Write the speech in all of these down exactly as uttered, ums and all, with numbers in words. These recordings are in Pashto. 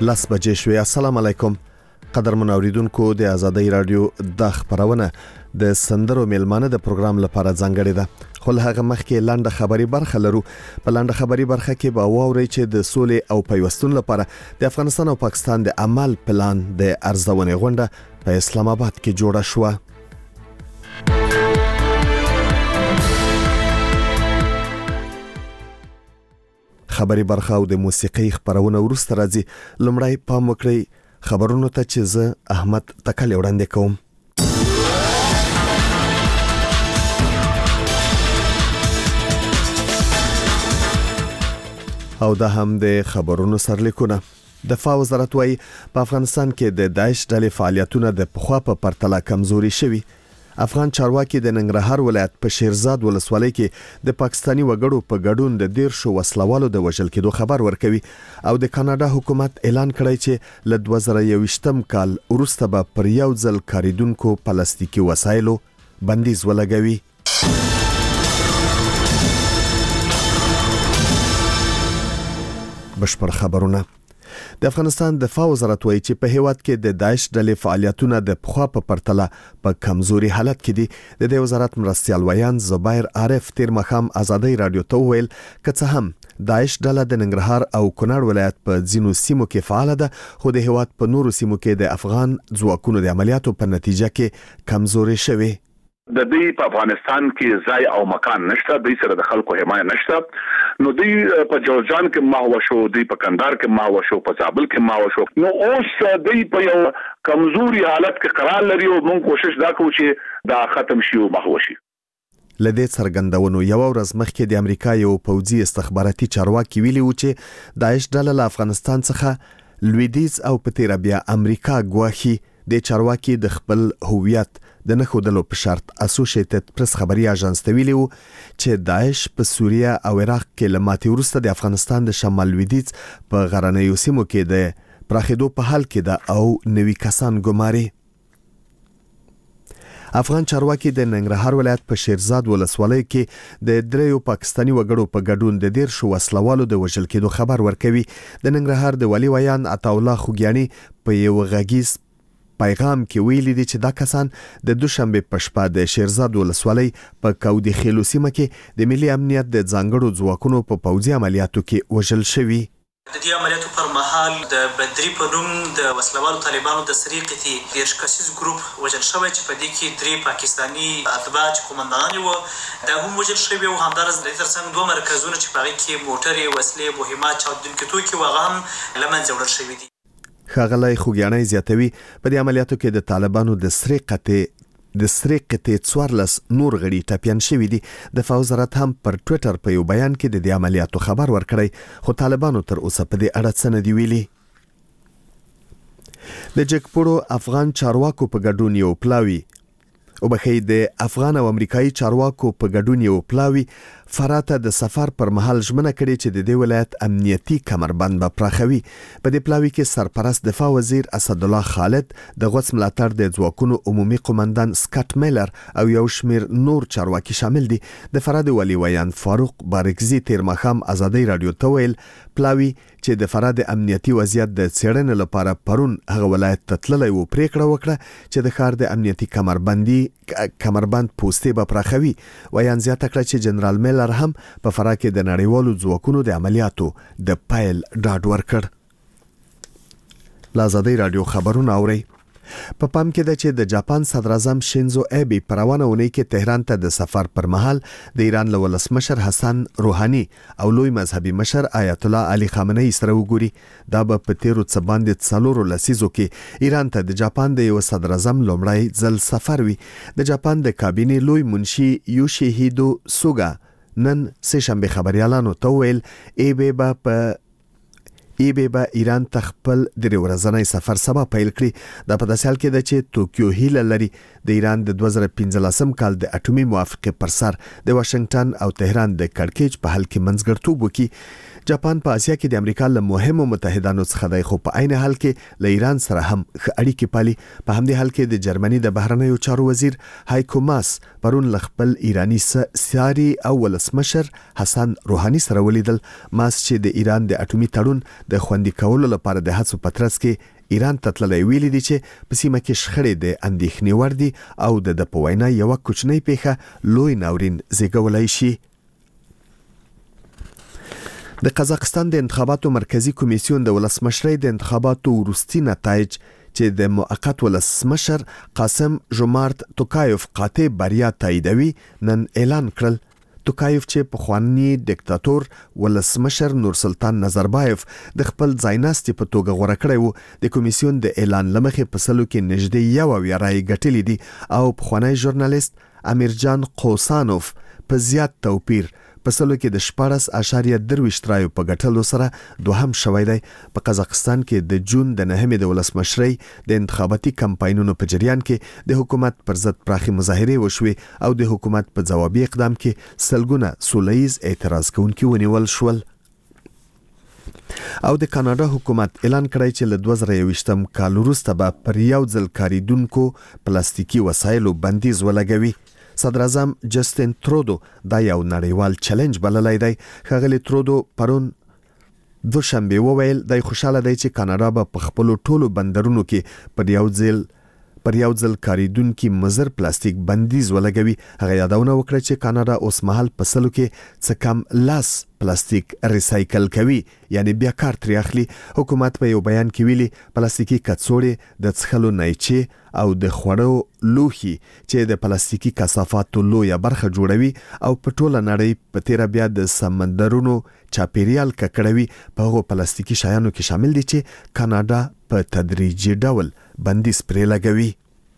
لس بجې شوې. السلام علیکم قدرمن اوریدونکو، د آزادۍ رادیو د خبرونه د سندرو میلمانه د پروګرام لپاره ځانګړې ده. خو له هغه مخکې لاندې خبري برخه لرو. په لاندې خبري برخه کې به واورئ چې د سولې او پیوستون لپاره د افغانستان او پاکستان د عمل پلان د ارزونې غونډه په اسلام آباد کې جوړه شوه. خبري برخه او د موسیقي خبرونه ورسته راځي. لمړی پام وکړئ خبرونو ته چې زه احمد تکل وړاندې کوم. او دا هم د خبرونو سرلیکونه. دفاع وزارت وايي په افغانستان کې د داعش ډلې فعالیتونه د پخوا په پرتله کمزوري شوي. افغان چارواکي د ننګرهار ولایت په شیرزاد ولسوالۍ کې د پاکستاني وګړو په ګډون د ډیر شو وسلوالو د وژل کېدو خبر ورکوي او د کاناډا حکومت اعلان کړی چې له دوه زره یوویشتم کال وروسته به پر یو ځل کاریدونکو پلاستیکي وسایلو بندیز ولګوي. بشپړ خبرونه. د افغانستان دفاع وزارت وايي چې په هیواد کې د داعش ډلې فعالیتونه د پخوا په پرتله په کمزوري حالت کې دي. د دې وزارت مرستیال ویان زبیر عارف تیر مخام آزادۍ رادیو ته ویل که څه هم داعش ډله د ننګرهار او کونړ ولایت په ځینو سیمو کې فعال ده، خو د هیواد په نورو سیمو کې د افغان ځواکونو د عملیاتو په نتیجه کې کمزوري شوي. د دې په افغانستان کې ځای او مکان نشته، د سره د خلکو حمایت نشته. نو دوی په جوړجان کې ماهو شو، دوی په کندهار کې ماهو شو، په زابل کې ماهو شو. نو اوس دوی په یو کمزوري حالت کې قرار لري او موږ کوشش دا کوو چې دا ختم شي او ماهو شي. لدې څرګندونو یو ورځ مخکې د امریکا یو پوځي استخباراتي چارواکي ویلي و چې داعش ډله له افغانستان څخه لویدیځ او په تیر بیا امریکا ګواهي. د چارواکي د خپل هویت د نخودلو په شرط اسوسییټډ پریس خبري اژانس ته ویلي و چې داعش په سوریه او عراق کې لماتې وروسته د افغانستان د شمال لویدیځ په غرنیو سیمو کې د پراخېدو په حال کې ده او نوي کسان ګماري. افغان چارواکي د ننګرهار ولایت په شیرزاد ولسوالۍ کې د دریو پاکستاني وګړو په ګډون د ډیر شو وسلوالو د وژل کېدو خبر ورکوي. د ننګرهار د ولی ویان عطاالله خوګیاني په یو غږیز پیغام کې ویلي دي چې دا کسان د دوشنبه په شپه د شیرزاد ولسوالۍ په کودي خیلو سیمه کې د ملي امنیت د ځانګړو ځواکونو په پوځي عملیاتو کې وژل شوي. د دې عملیاتو پر مهال د بدري په نوم د وسلوالو طالبانو د سریقتي دیرش کسیز ګروپ وژل شوی چې په دې کې درې پاکستاني اتباع چې قومندانان وو دا هم وژل شوي او همدارس د ترڅنګ دوه مرکزونه چې په هغې کې موټرې، وسلې، مهمات، چاودونکي توکي و هغه هم له منځه وړل شوي دي. ښاغلی خوګیاني زیاتوي په دې عملیاتو کې د طالبانو د سریقتې د سریقتې څوارلس نور غړي ټپیان شوي دي. دفاع وزارت هم پر ټویټر په یو بیان کې د دې عملیاتو خبر ورکړی، خو طالبانو تر اوسه په دې اړه څه نه دي ویلي. د جګپوړو افغان چارواکو په ګډون یو پلاوي او بخې د افغان او امریکایي چارواکو په ګډون یو پلاوي فراته د سفر پر مهال ژمنه کړې چې د دې ولایت امنیتي کمربند به پراخوي. په دې پلاوي کې سرپرست دفاع وزیر اسدالله خالد، د غوڅ ملاتړ د ځواکونو عمومي قومندان سکاټ میلر او یو شمیر نور چارواکي شامل دي. د فراه د ولی ویان فاروق بارکزي تیر مخام آزادۍ رادیو ته ویل پلاوي چې د فراه د امنیتي وضعیت د څېړنې لپاره پرون هغه ولایت ته تللی و پریکړه وکړه چې د ښار د امنیتي کمربندي کمربند پوستې به پراخوي. ویان زیاته کړه چې جنرال میلر هم په فراه کې د نړیوالو ځواکونو د عملیاتو د پیل ډاډ ورکړ. له آزادۍ رادیو خبرونه اورئ. په پام کې ده چې د جاپان صدر اعظم شینزو ایبي په روانه اونۍ کې تهران ته د سفر پر مهال د ایران له ولسمشر حسن روحاني او لوی مذهبي مشر آیت الله علي خامنه‌ای سره وګوري. دا به په تیرو څه باندې څلورو لسیزو کې ایران ته د جاپان د یو صدر اعظم لومړی ځل سفر وي. د جاپان د کابینې لوی منشي یوشیهیدو سوګا نن سه شنبه خبريالانو ته ویل ایبي به په ایبی به ایران ته خپل درې ورځنی سفر سبا پیل کړي. دا په داسې حال کې ده چې توکیو هیله لري د ایران د دوه زره پنځلسم کال د اټومي موافقې پر سر د واشنگټن او تهران د کړکېچ په حل کې منځګړیتوب وکړي. جاپان په آسیا کې د امریکا له مهمو متحدانو څخه دی، خو په عین حال کې له ایران سره هم ښه اړیکې پالي. په همدې حال کې د جرمني د بهرنیو چارو وزیر هایکو ماس پرون له خپل ایرانی سیاري او ولسمشر حسن روحاني سره ولیدل. ماس چې د ایران د اټومي تړون د خوندي کولو لپاره د هڅو په ترڅ کې ایران ته تللی ویلي دي چې په سیمه کې شخړې د اندېښنې وړ دي او د د په وینا یوه کوچنۍ پیښه لوی ناورین زیږولی شي. د قزاقستان د انتخاباتو مرکزی کمیسیون د ولسمشرۍ د انتخاباتو وروستي نتایج چې د موقت ولسمشر قاسم ژومارت توکایف قاطع بریا تاییدوي نن اعلان کړل. توکایف چې پخوانی ډیکټاتور ولسمشر نورسلطان نظربایف د خپل ځایناستي په توګه غوره کړی و، د کمیسیون د اعلان لمخې په سلو کې نږدې یو اویا رایې ګټلې دي او پخوانی ژورنالیست امیرجان قوسانوف په زیات توپیر په سلو کې د شپاړس اعشاریه درویشت رایو په ګټلو سره دوهم شوی دی. په قزاقستان کې د جون د نهمې د ولسمشرۍ د انتخاباتي کمپاینونو په جریان کې د حکومت پر ضد پراخي مظاهرې وشوې او د حکومت په ځوابي اقدام کې سلګونه سولهییز اعتراض کوونکي ونیول شول. او د کاناډا حکومت اعلان کړی چې له دوه زره یوویشتم کال وروسته به پر یو ځل کاریدونکو پلاستیکي وسایلو بندیز ولګوي. صدر اعظم جسټین ترودو دا یو نړیوال چیلنج بللی دی. ښاغلی ترودو پرون دوشنبه وویل دی خوشاله دی چې کاناډا به په خپلو ټولو بندرونو کې پر یو ځل پر یو ځل کاریدونکي مضر پلاستیک بندیز ولګوي. هغه یادونه وکړه چې کاناډا اوس مهال په سلو کې څه کم لاس پلاستیک ریسایکل کوي، یعنی بیا کار ترې اخلي. حکومت په یو بیان کې ویلي پلاستیکي کڅوړې د څښلو نیچې او د خوړو لوښي چې د پلاستیکي کثافاتو لویه برخه جوړوي او په ټوله نړۍ په تیره بیا د سمندرونو چاپیریال ککړوي په هغو پلاستیکي شیانو کې شامل دي چې کاناډا په تدریجي ډول بندیز پرې لګوي.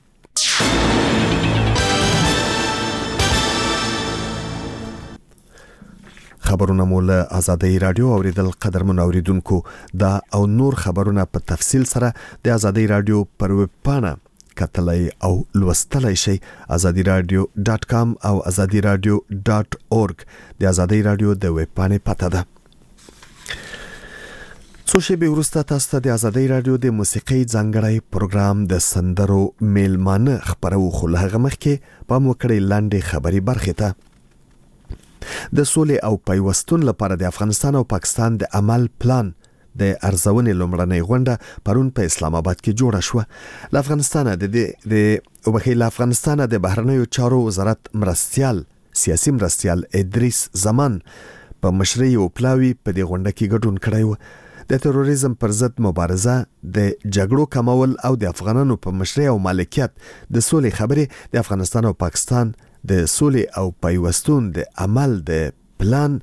خبرونه مو له آزادۍ رادیو اوریدل. قدرمن اوریدونکو، دا او نور خبرونه په تفصیل سره د آزادۍ رادیو پر ویب پاڼه کتلای او لوستلای شي. آزادی رادیو ډاټ کام او آزادی رادیو ډاټ اورګ د آزادۍ رادیو د ویب پاڼې پته ده. څو شېبې وروسته تاسو ته د آزادۍ رادیو د موسیقۍ ځانګړی پروګرام د سندرو میلمانه خپرو، خو له هغه مخکې پام وکړئ لاندې خبري برخې ته. د سولې او پیوستون لپاره د افغانستان او پاکستان د عمل پلان د ارزونې لومړنۍ غونډه پرون په اسلام آباد کې جوړه شوه. له افغانستانه د د وبخیل افغانستانه د بهرنیو چارو وزارت مرستیال سیاسي مرستیال ادریس زمان په مشرۍ او پلاوی په دې غونډه کې ګډون کړی و. د تروریزم پر ضد مبارزه، د جګړو کمول او د افغانانو په مشرۍ او مالکیت د سولې خبرې د افغانستان او پاکستان د سولې او پیوستون د عمل د پلان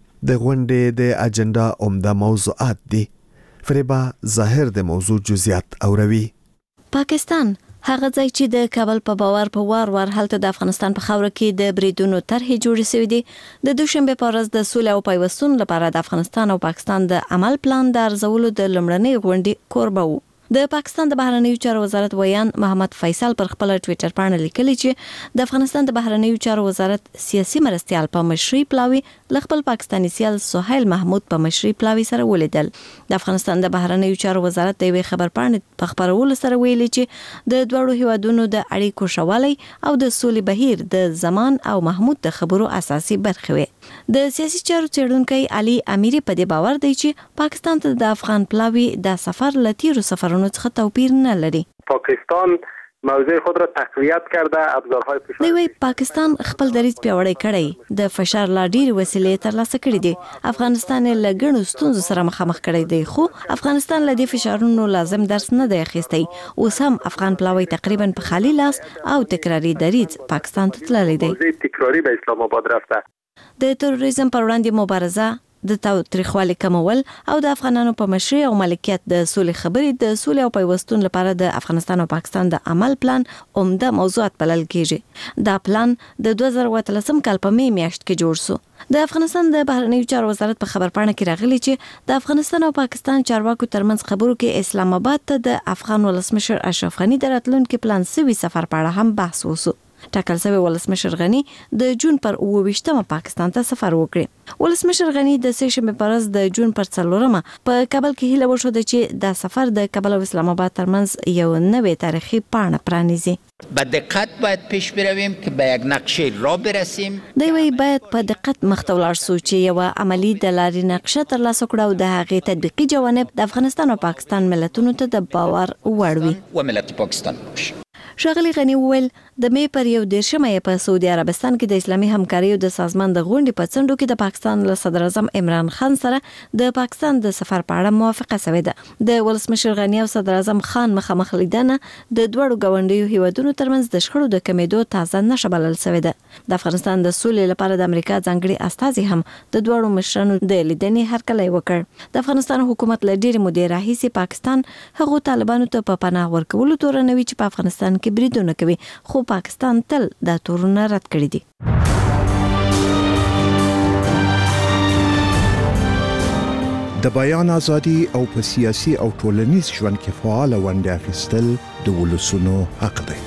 د غونډې د اجنډا عمده موضوعات دي. فریبا ظاهر د موضوع جزئیات اوروي. پاکستان هغه ځای چې د کابل په باور په وار وار هلته د افغانستان په خاوره کې د بریدونو طرحې جوړې شوې دي. د دوشنبه په ورځ د سولې او پیوستون لپاره د افغانستان او پاکستان د عمل پلان د ارزولو د لومړنۍ غونډې کوربه و. د پاکستان د بهرنیو چارو وزارت ویان محمد فیصل پر خپل ټوئیټر باندې لیکلی چې د افغانستان د بهرنیو چارو وزارت سیاسي مرستیال په مشرۍ پلاوی ل خپل پاکستاني سیال سهیل محمود په مشرۍ پلاوی سره ولیدل. د افغانستان د بهرنیو چارو وزارت د یوې خبر باندې په خبرولو سره ویلي چې د دوړو هیوادونو د اړیکو شوالي او د سولې بهیر د زمان او محمود د خبرو اساسي برخه وي. د سیاسي چارو څېړونکي علي امیری په دې باور دی چې پاکستان ته د افغان پلاوی د سفر لتیرو سفرونو څخه توپیر نه لري. پاکستان موضوع خود را تقویت کرده، ابزارهای فشار دی وی پاکستان خپل دریځ پیاوړی کړی، د فشار لا ډیر وسیلې ترلاسه کړې دي. افغانستان له ګڼو ستونزو سره مخامخ کړی دی، خو افغانستان له دې فشارونو لازم درس نه دی اخیستی. اوس هم افغان پلاوی تقریبا په خالی لاس او تکراری دریځ پاکستان ته تللی دی. تکراری به اسلام آباد رفته. د تروریزم پر وړاندې مبارزه، د تاوتریخوالي کمول او د افغانانو په مشرۍ او مالکیت د سولې خبرې د سولې او پیوستون لپاره د افغانستان او پاکستان د عمل پلان عمده موضوعات بلل کیږي. دا پلان د دوه زره اتلسم کال په می میاشت کې جوړ شو. د افغانستان د بهرنیو چارو وزارت په خبرپاڼه کې راغلی چې د افغانستان او پاکستان چارواکو ترمنځ خبرو کې اسلام آباد ته د افغان ولسمشر اشرف غنی د راتلونکي پلان سوي سفر په اړه هم بحث وشو. ټاکل شوی ولسمشر غنی د جون پر اوه ویشتمه پاکستان ته سفر وکړي. ولسمشر غنی د سه شنبه پر ورځ د جون پر څلورمه په کابل کې هیله وشوده چې دا سفر د کابل او اسلام آباد ترمنځ یو نوې تاریخي پاڼه پرانیزي. با دقت باید پیش برویم که به یک نقشه را برسیم. دوی وایي باید په دقت مخته ولاړ شو چې یوه عملي د لارې نقشه ترلاسه کړو او د هغې تطبیقي جوانب د افغانستان او پاکستان ملتونو ته د باور وړ وي. و ملت پاکستان باشه. ښاغلي غني وویل د مې پر یو دېرشمه یې په سعودي عربستان کې د اسلامي همکاریو د سازمان د غونډې په څنډو کې د پاکستان له صدر اعظم عمران خان سره د پاکستان د سفر په اړه موافقه شوې ده. د ولسمشر غني او صدر اعظم خان مخامخ لیدنه د دوړو ګاونډیو هیوادونو ترمنځ د شخړو د کمیدو تازه نښه بلل شوې ده. د افغانستان د سولې لپاره د امریکا ځانګړي استازي هم د دوړو مشرانو د لیدنې هرکلی وکړ. د افغانستان حکومت له ډېرې مودې راهیسې پاکستان هغو طالبانو ته په پناه ورکولو تورنوي چې په افغانستان کې بریدونه کوي، خو پاکستان تل دا تورونه رد کړي دي. د بیان ازادي او په سیاسي او ټولنیز ژوند کې فعال ونډه اخیستل د ولسونو حق دی.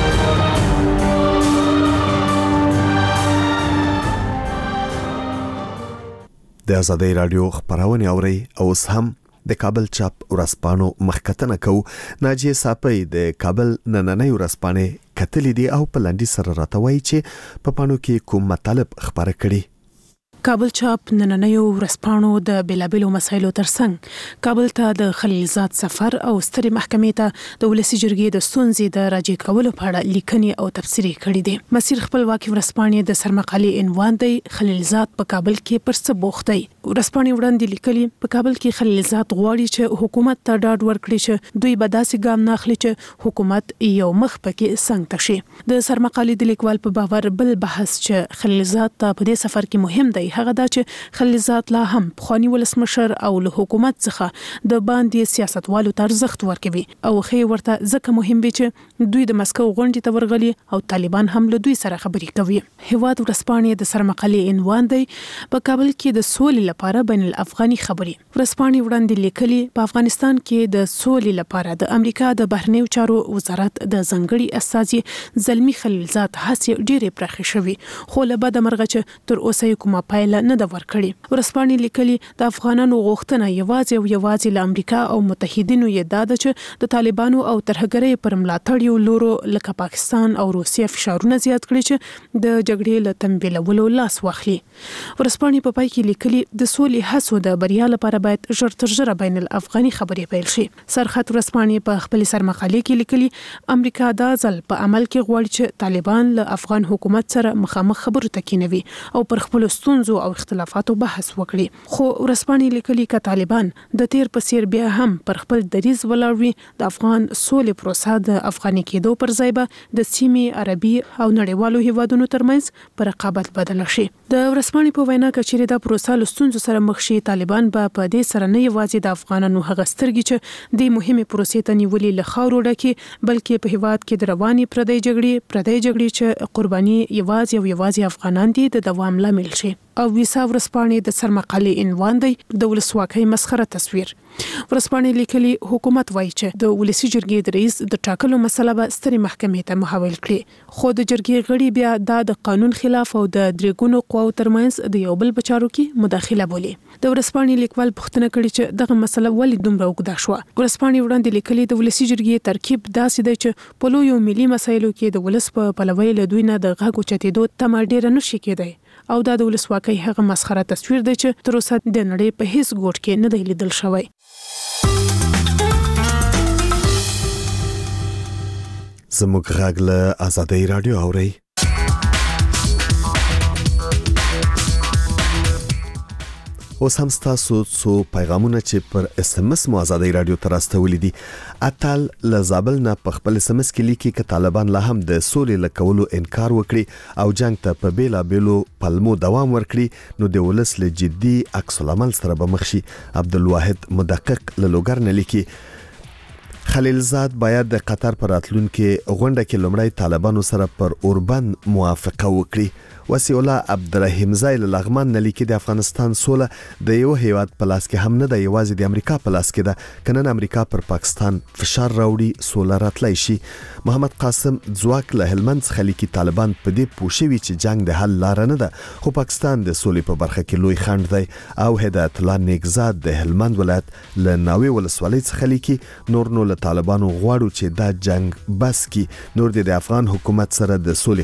د ازادۍ رادیو خبرونه اوري او اوس هم د کابل چاپ ورځپاڼو مخکتنه کو. ناجیه صاحب د کابل نننۍ ورځپاڼې کتلې دي او په لاندې سره راټوي چې په پانو کې کوم مطلب خبره کړي. کابل چاپ نننۍ ورځپاڼو د بیلابیلو مسایلو ترڅنګ کابل ته د خلیلزاد سفر او سترې محکمې ته د ولسی جرګې د ستونزې د راجع کولو په اړه لیکنې او تفسیري کړي دي. مسیر خپلواکي ورځپاڼې د سرمقالې عنوان دی خلیلزاد په کابل کې پر څه بوخت دی. ورځپاڼې وړاندې لیکلي په کابل کې خلیلزاد غواړي چې حکومت ته ډاډ ورکړي چې دوی به داسې ګام نه اخلي چې حکومت یو مخ پکې څنګ ته شي. د سرمقالې د لیکوال په باور بل بحث چې خلیلزاد ته په دې سفر کې مهم دی هغه دا چې خلیلزاد لا هم پخوانی ولسمشر او له حکومت څخه د باندې سیاستوالو ته ارزښت ورکوي او خې ورته ځکه مهم دی چې دوی د مسکو غونډې ته ورغلي او طالبان هم له دوی سره خبرې کوي. هیواد ورځپاڼې د سرمقالې عنوان دی په کابل کې د سولې لپاره بین الافغاني خبرې. ورځپاڼې وړاندې لیکلي په افغانستان کې د سولې لپاره د امریکا د بهرنیو چارو وزارت د ځنګړي استازي زلمی خلیلزاد هڅې ډېرې پراخې شوې خو له بده مرغه چې تر اوسه کومه پایله نه ده ورکړې. ورځپاڼې لیکلي د افغانانو غوښتنه یوازې او یوازې له امریکا او متحدینو یې دا ده چې د طالبانو او ترهګرۍ پر ملاتړیو لورو لکه پاکستان او روسیه فشارونه زیات کړي چې د جګړې له تمویلولو لاس واخلي. ورځپاڼې په پای کې لیکلي د سولې هڅو د بریا لپاره باید ژر تر ژره بین الافغاني خبرې پیل شي. سرخط ورځپاڼې په خپل سرمقالې کې لیکلي امریکا دا ځل په عمل کې غواړي چې طالبان له افغان حکومت سره مخامخ خبرو ته کېنوي او پر خپل ستونزو او اختلافاتو بحث وکړي. خو ورځپاڼې لیکلي چې طالبان د تیر په څیر بیا هم پر خپل دریځ ولاړ وي د افغان سولې پروسه د افغاني کېدو پر ځای به د سیمې عربي او نړیوالو هیوادونو ترمنځ پر رقابت بدل شي. د ورځپاڼې په وینا کې چې دا پروسه له ستونزو سره مخ شي طالبان به په دې سره نه یوازې د افغانانو هغه سترګې چې د مهمه پروسې ته نیولې له خاورو ډکې بلکې په هیواد کې د رواني پردی جګړې پردی جګړې چې قرباني یوازې او یوازې افغانان دي د دوام لامل شي. او ویسا ورځپاڼې د سرمقالې عنوان دی د ولسواکۍ مسخره تصویر. ورځپاڼې لیکلي حکومت وایي چې د ولسی جرګې د رئیس د ټاکلو مسله به سترې محکمې ته محول کړي خو د جرګې غړي بیا دا د قانون خلاف او د درېګونو قواو ترمنځ د یو بل بچارو کې مداخله بولي. د ورځپاڼې لیکوال پوښتنه کړې چې دغه مسله ولې دومره اوږده شوه. ورځپاڼې وړاندې لیکلي د ولسی جرګې ترکیب داسې دی چې په لویو ملي مسایلو کې د ولس په پلوۍ له دوی نه د غږ اوچتېدو تمه ډېره نشي کېدی او دا د ولسواکۍ هغه مسخره تصویر دی چې تر اوسه د نړۍ په هیڅ ګوټ کې نه دی لیدل شوی. زموږ غږ له ازادۍ رادیو اوري. اوس هم ستاسو څو پیغامونه چې پر اس ام اس مو ازادۍ رادیو ته راستولي دي. اتل له زابل نه په خپل اس ام اس کې لیکي چې طالبان لا هم د سولې لکولو انکار وکړي او جنگ ته په بیلا بیلو پلمو دوام ورکړي نو د ولس له جدي عکس العمل سره به مخ شي. عبدالواحد مدقق له لوګر نه لیکي خلیلزاد باید د قطر پر راتلونکو غونډه کې لومړی طالبانو سره پر اوربند موافقه وکړي. وسی الله عبدالرحیم زای له لغمان نه لیکي د افغانستان سوله د یو هیواد په لاس کې هم نه د یوازې د امریکا په لاس کې ده کنن امریکا پر پاکستان فشار راوړي سوله راتلای شي. محمد قاسم ځواک له هلمند څخه لیکي طالبان په دې پوښوي چې جنگ د حل لار نه ده خو پاکستان د سولې په برخه کې لوی خنډ دی. او هدایت الله نیکزاد د هلمند ولایت له ناوې ولسوالۍ څخه لیکي نور نو له طالبانو غواړو چې دا جنگ بس کی نور د افغان حکومت سره د سولې